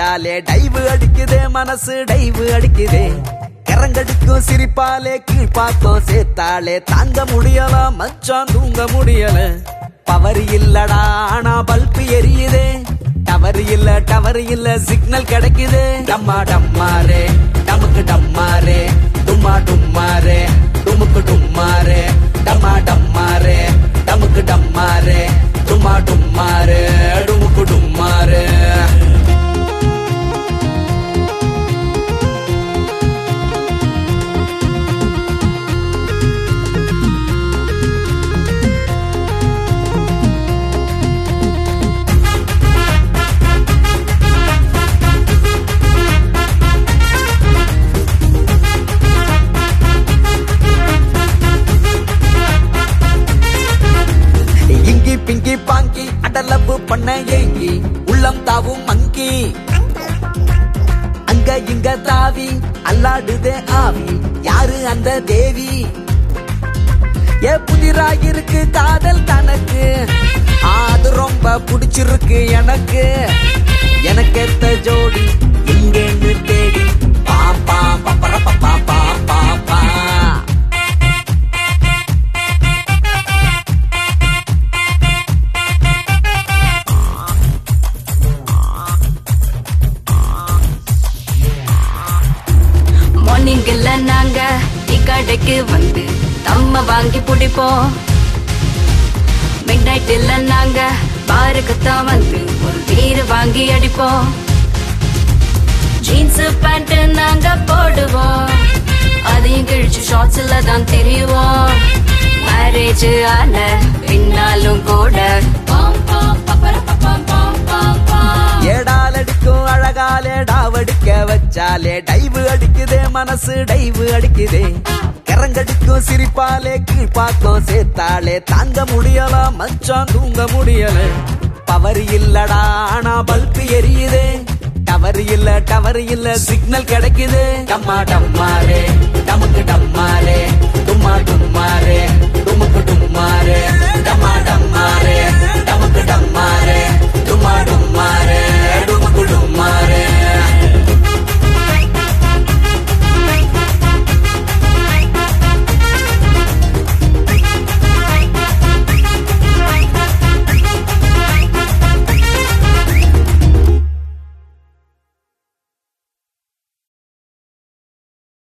வச்சாலே டைவு அடிக்குதே மனசு டைவு அடிக்குதே கரங்கடிக்கும் சிரிப்பாலே கீழ்பாக்கம் சேர்த்தாலே தாங்க முடியல மச்சான் தூங்க முடியல பவர் இல்லடா ஆனா பல்பு எரியுதே டவர் இல்ல சிக்னல் கிடைக்குது டம்மா டம்மாரே டமுக்கு டம்மாரே டும்மா டும்மாரே டுமுக்கு டும்மாரே டம்மா டம்மாரே டமுக்கு டம்மாரே டும்மா டும்மாரே டுமுக்கு டும்மாரே பிங்கி பாங்கி அடலப்பு பண்ண ஏங்கி உள்ளம் தாவும் மங்கி அங்க இங்க தாவி அல்லாடுதே ஆவி யாரு அந்த தேவி ஏ புதிராயிருக்கு காதல் தனக்கு அது ரொம்ப புடிச்சிருக்கு எனக்கு எனக்கேத்த ஜோடி இங்கேன்னு தேடி பாப்பா பப்பர பப்பா பாப்பா பா மார்னிங்ல நாங்க கடைக்கு வந்து தம்ம வாங்கி பிடிப்போம் மிட் நைட்ல நாங்க பாருக்குத்தான் வந்து ஒரு பீர் வாங்கி அடிப்போம் ஜீன்ஸ் பேண்ட் நாங்க போடுவோம் அதையும் கிழிச்சு ஷார்ட்ஸ்ல தான் தெரியுவோம் மேரேஜ் ஆன பின்னாலும் கூட ஏடாலடிக்கும் அழகாலே டாவடிக்க வச்சாலே டைவு அடிக்குதே மனசு டைவு அடிக்குதே கரங்கடிக்கும் சிரிப்பாலே கீழ்பாக்கம் சேர்த்தாலே தாங்க முடியல மச்சான் தூங்க முடியல பவர் இல்லடா ஆனா பல்பு எரியுதே டவர் இல்ல சிக்னல் கிடைக்குது டம்மா டம்மாரே டமுக்கு டம்மாரே டும்மா டும்மாரே டுமுக்கு டும்மாரே டம்மா டம்மாரே டமுக்கு டம்மாரே டும்மா டும்மாரே